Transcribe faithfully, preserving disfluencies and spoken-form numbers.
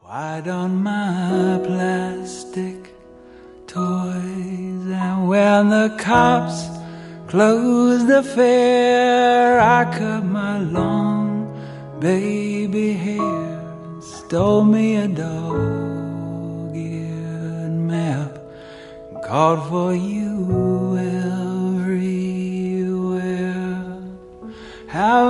Wide on my plastic toys, and when the cops closed the fair, I cut my long baby hair, stole me a dog-eared map, and called for you everywhere. How